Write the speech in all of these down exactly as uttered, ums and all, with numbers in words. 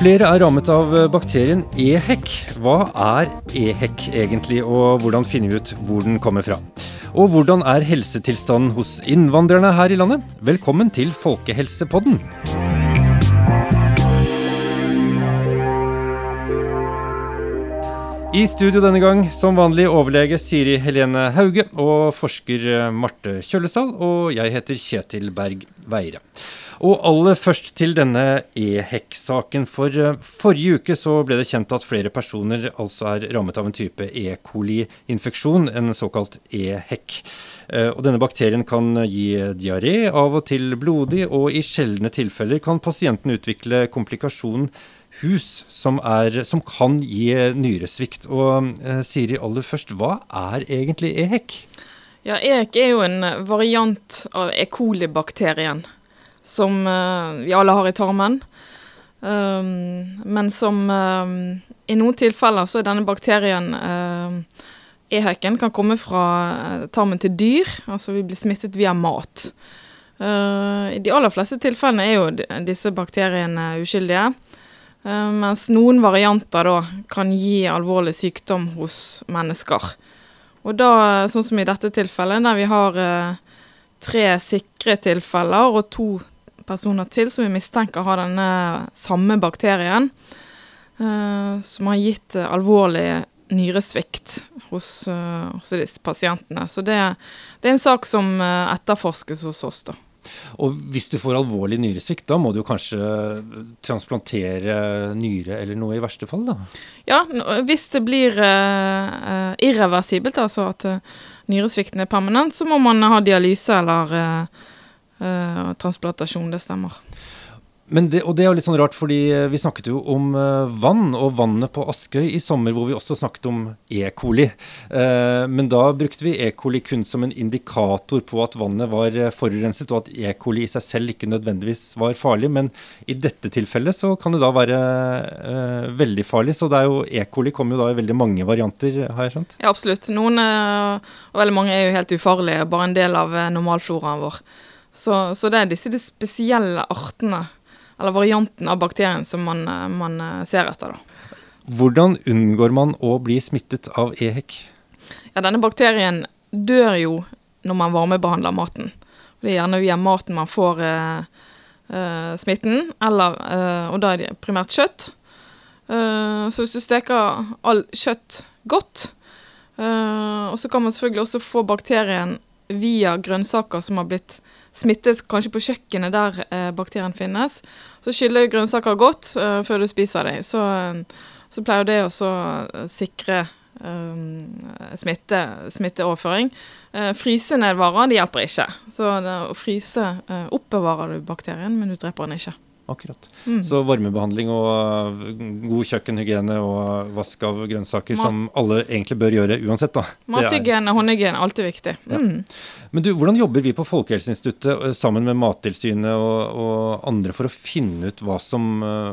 Flere er rammet av bakterien E. hec. Hva er E. hec egentlig, og hvordan finner vi ut hvor den kommer fra? Og hvordan er helsetilstanden hos innvandrerne her i landet? Velkommen til Folkehelsepodden! I studio denne gang, som vanlig overlege Siri Helene Hauge og forsker Marte Kjøllesdal, og jeg heter Kjetil Berg Veire. Og aller først til denne E. hec-saken. For forrige uke så ble det kjent at flere personer altså er rammet av en type E. coli-infeksjon, en såkalt E. hec. Og denne bakterien kan gi diaré, av og til blodig, og i sjeldne tilfeller kan pasienten utvikle komplikasjonen hus, som, er, som kan gi nyresvikt. Og eh, Siri, aller først, hva er egentlig E. hec? Ja, E. hec er jo en variant av E. coli-bakterien, som uh, vi alle har i tarmen. Um, men som um, i noen tilfeller så er denne bakterien, uh, E. hecen, kan komme fra uh, tarmen til dyr, altså vi blir smittet via mat. Uh, I de aller fleste tilfellene er jo disse bakteriene uskyldige, uh, mens noen varianter da kan gi alvorlig sykdom hos mennesker. Og da, sånn som i dette tilfellet, der vi har uh, tre sikre tilfeller og to personer til som vi mistenker har denne samme bakterien, uh, som har gitt uh, alvorlig nyresvikt hos, uh, hos disse pasientene. Så det, det er en sak som uh, etterforskes hos oss da. Og hvis du får alvorlig nyresvikt, da må du kanskje transplantere nyre eller noe i verste fall da? Ja, hvis det blir uh, uh, irreversibelt, altså at uh, nyresvikten er permanent, så må man ha dialyse eller uh, Uh, transplantasjon, det stemmer. Men det, og det er jo litt sånn rart, fordi vi snakket jo om uh, vann, og vannet på Askøy i sommer, hvor vi også snakket om E. coli. Uh, men da brukte vi E. coli kun som en indikator på at vannet var forurenset, og at E. coli i seg selv ikke nødvendigvis var farlig. Men i dette tilfellet så kan det da være uh, veldig farlig, så det er jo E. coli kommer jo da i veldig mange varianter, har jeg skjønt? Ja, absolutt. Noen, uh, og veldig mange er jo helt ufarlige, bare en del av uh, normalfloraen vår. Så, så det er disse de spesielle artene, eller varianten av bakterien som man, man ser etter da. Hvordan unngår man å bli smittet av E. hec? Ja, denne bakterien dør jo når man varmebehandler maten. Det er gjerne via maten man får eh, eh, smitten, eller, eh, og da er det primært kjøtt. Eh, så hvis du steker all kjøtt godt, eh, og så kan man selvfølgelig også få bakterien via grønnsaker som har blitt smittet kanskje på kjøkkenet der eh, bakterien finnes, så skyller grønnsaker godt eh, før du spiser dem. Så, så pleier det også å sikre eh, smitte, smitteoverføring. Eh, fryse ned varer, det hjelper ikke. Så det, å fryse eh, oppbevarer du bakterien, men du dreper den ikke. Akkurat. Mm. Så varmebehandling og god kjøkkenhygiene og vask av grønnsaker Mat. Som alle egentlig bør gjøre uansett da. Mathygiene, håndhygiene, alltid viktig. Ja. Mm. Men du, hvordan jobber vi på Folkehelseinstituttet sammen med Mattilsynet og, og andre for å finne ut hva som,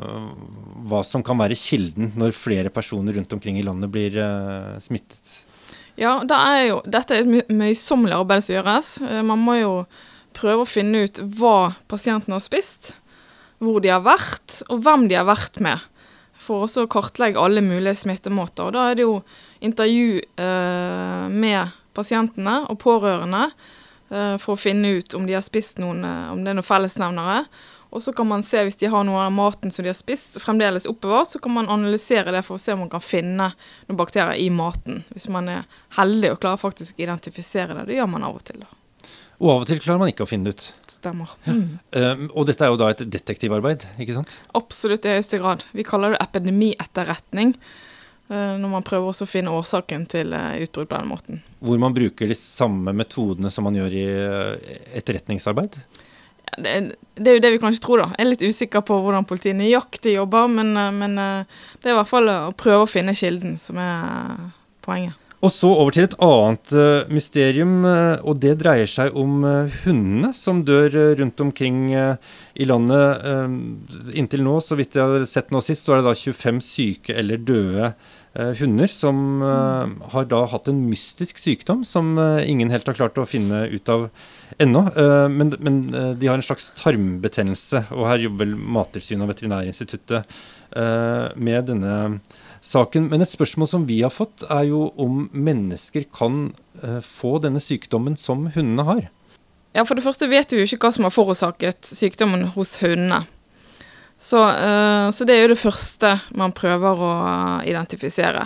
hva som kan være kilden når flere personer rundt omkring i landet blir uh, smittet? Ja, det er jo, dette er et møysommelig arbeid som gjøres. Man må jo prøve å finne ut hva pasienten har spist, hvor de har vært, og hvem de har vært med, for også å kartlegge alle mulige smittemåter. Og da er det jo intervju eh, med pasientene og pårørende eh, for å finne ut om de har spist noen, eh, om det er noen fellesnevnere. Og så kan man se hvis de har noe av maten som de har spist, fremdeles oppbevart, så kan man analysere det for å se om man kan finne noen bakterier i maten. Hvis man er heldig og klarer faktisk å identifisere det, det gjør man av og til da. Og av og til klarer man ikke å finne ut. Stemmer. Mm. Um, og dette er jo da et detektivarbeid, ikke sant? Absolutt, i høyeste grad. Vi kaller det epidemietterretning, uh, når man prøver også å finne årsaken til uh, utbrudd på den måten. Hvor man bruker de samme metodene som man gjør i uh, etterretningsarbeid? Ja, det, det er jo det vi kanskje tror da. Jeg er litt usikker på hvordan politiet nøyaktig jobber, men, uh, men uh, det er i hvert fall å prøve å finne kilden som er uh, poenget. Og så over til et annet uh, mysterium, uh, og det dreier seg om uh, hundene som dør uh, rundt omkring uh, i landet. Uh, inntil nå, så vidt jeg har sett nå sist, så er det da tjuefem syke eller døde eh, hunder som eh, har da hatt en mystisk sykdom som eh, ingen helt har klart å finne ut av ennå. Eh, men men eh, de har en slags tarmbetennelse, og her jobber vel Mattilsynet og Veterinærinstituttet eh, med denne saken. Men et spørsmål som vi har fått er jo om mennesker kan eh, få denne sykdommen som hundene har. Ja, for det første vet vi jo ikke hva som har forårsaket sykdommen hos hundene. Så, uh, så det er jo det første man prøver å identifisere.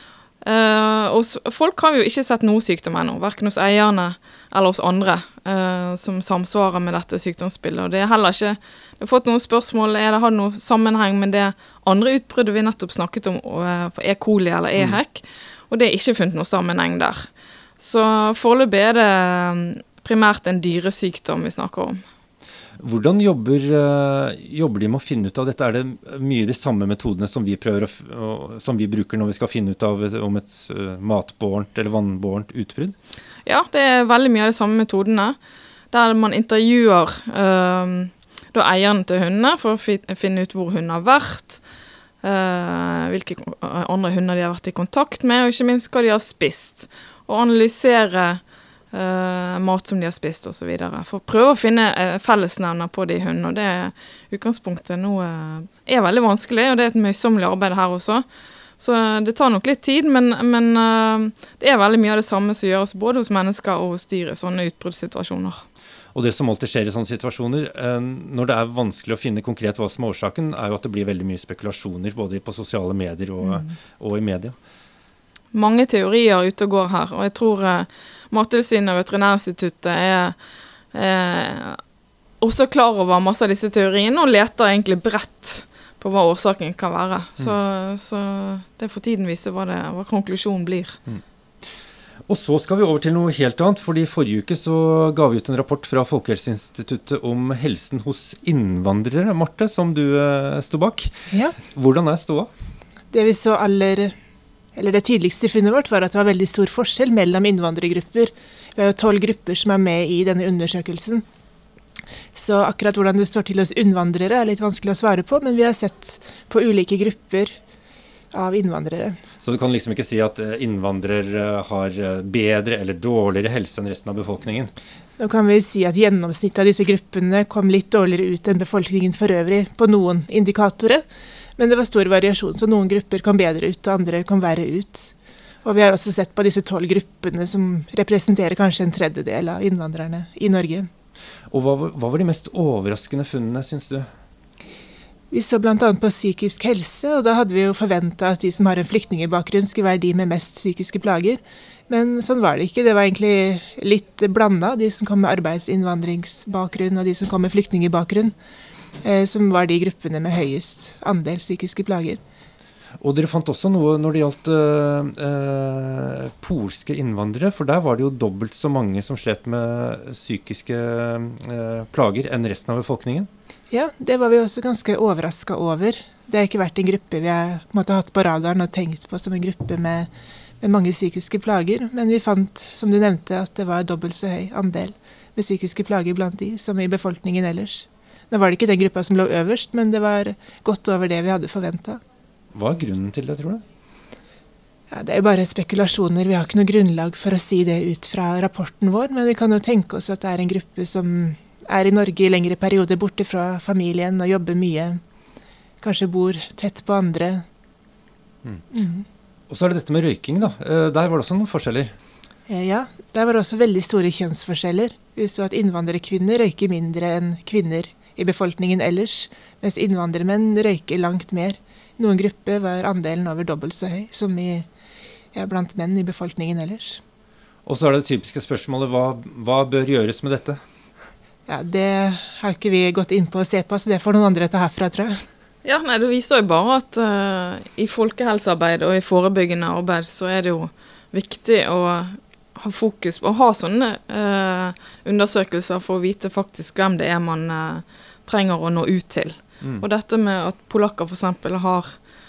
Uh, hos folk har vi jo ikke sett noe sykdom ennå, hverken hos eierne eller hos andre uh, som samsvarer med dette sykdomsbildet. Og det er heller ikke, jeg har fått noen spørsmål, er det har noe sammenheng med det andre utbruddet vi nettopp snakket om uh, på E. coli eller E. hec, mm. og det er ikke funnet noe sammenheng der. Så foreløpig er det primært en dyresykdom vi snakker om. Hvordan jobber, uh, jobber de med å finne ut av dette? Er det mye de samme metodene som vi, prøver å, uh, som vi bruker når vi skal finne ut av om et uh, matbårent eller vannbårent utbrudd? Ja, det er veldig mye av de samme metodene, der man intervjuer uh, da eierne til hundene for å fi, finne ut hvor hunden har vært, uh, hvilke andre hunder de har vært i kontakt med, og ikke minst hva de har spist, og analysere Uh, mat som de har spist og så videre. For å prøve å finne uh, fellesnevner på de hundene, og det er utgangspunktet nå uh, er veldig vanskelig, og det er et møysommelig arbeid her også. Så uh, det tar nok litt tid, men, men uh, det er veldig mye av det samme som gjøres både hos mennesker og hos dyr i sånne utbruddssituasjoner. Og det som alltid skjer i sånne situasjoner, uh, når det er vanskelig å finne konkret hva som er årsaken, er jo at det blir veldig mye spekulasjoner, både på sosiale medier og, mm. og i media. Mange teorier ute og går her, og jeg tror uh, Mattilsynet og Veterinærinstituttet er, er også klar over masse av disse teoriene og leter egentlig bredt på hva årsaken kan være. Mm. Så, så det får tiden vise hva, det, hva konklusjonen blir. Mm. Og så skal vi over til noe helt annet, fordi forrige uke så ga vi ut en rapport fra Folkehelseinstituttet om helsen hos innvandrere, Marte, som du uh, stod bak. Ja. Hvordan er ståa? Det vi så aller... Eller det tydeligste funnet vårt var at det var veldig stor forskjell mellom innvandrergrupper. Vi har jo tolv grupper som er med i denne undersøkelsen. Så akkurat hvordan det står til hos innvandrere er litt vanskelig å svare på, men vi har sett på ulike grupper av innvandrere. Så du kan liksom ikke si at innvandrere har bedre eller dårligere helse enn resten av befolkningen? Nå kan vi si at gjennomsnittet av disse gruppene kom litt dårligere ut enn befolkningen for øvrig på noen indikatorer. Men det var stor variasjon, så noen grupper kom bedre ut, og andre kom verre ut. Og vi har også sett på disse tolv gruppene som representerer kanskje en tredjedel av innvandrerne i Norge. Og hva, hva var de mest overraskende funnene, synes du? Vi så blant annet på psykisk helse, og da hadde vi jo forventet at de som har en flyktningebakgrunn skulle være de med mest psykiske plager. Men sånn var det ikke. Det var egentlig litt blandet, de som kom med arbeidsinnvandringsbakgrunn og de som kom med flyktningebakgrunn. Som var de gruppene med høyest andel psykiske plager. Og dere fant også noe når det gjaldt øh, øh, polske innvandrere, for der var det jo dobbelt så mange som slet med psykiske øh, plager enn resten av befolkningen. Ja, det var vi også ganske overrasket over. Det har ikke vært en gruppe vi har måtte, hatt på radaren og tenkt på som en gruppe med, med mange psykiske plager, men vi fant, som du nevnte, at det var dobbelt så høy andel med psykiske plager blant de som i befolkningen ellers. Nå var det ikke den gruppa som lå øverst, men det var godt over det vi hadde forventet. Hva er grunnen til det, tror du? Ja, det er jo bare spekulasjoner. Vi har ikke noe grunnlag for å si det ut fra rapporten vår, men vi kan jo tenke oss at det er en gruppe som er i Norge i lengre perioder borte fra familien og jobber mye. Kanskje bor tett på andre. Mm. Mm. Og så er det dette med røyking, da. Der var det også noen forskjeller. Ja, der var det også veldig store kjønnsforskjeller. Vi så at innvandrerkvinner røyker mindre enn kvinner i befolkningen ellers, mens innvandrermenn røyker langt mer. I noen grupper var andelen over dobbelt så høy som i, ja, blant menn i befolkningen ellers. Og så er det det typiske spørsmålet, hva, hva bør gjøres med dette? Ja, det har ikke vi gått inn på å se på, så det får noen andre ta herfra, tror jeg. Ja, nei, det viser jo bare at uh, i folkehelsearbeid og i forebyggende arbeid så er det jo viktig å ha fokus på å ha sånne uh, undersøkelser for å vite faktisk hvem det er man uh, trenger å nå ut til. Mm. Og dette med at polakker for eksempel har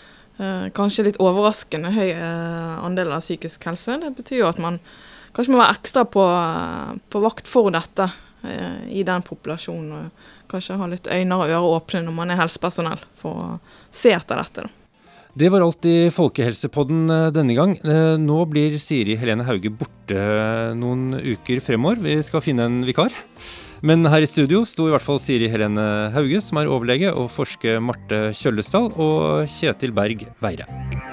uh, kanskje litt overraskende høy uh, andel av psykisk helse, det betyr jo at man kanskje må være ekstra på, uh, på vakt for dette uh, i den populasjonen, og kanskje ha litt øyne og ører åpne når man er helsepersonell for å se etter dette da. Det var alt i Folkehelsepodden denne gang. Nå blir Siri Helene Hauge borte noen uker fremover. Vi skal finne en vikar. Men her i studio sto i hvert fall Siri Helene Hauge, som er overlege, og forsker Marte Kjøllesdal og Kjetil Berg Veire.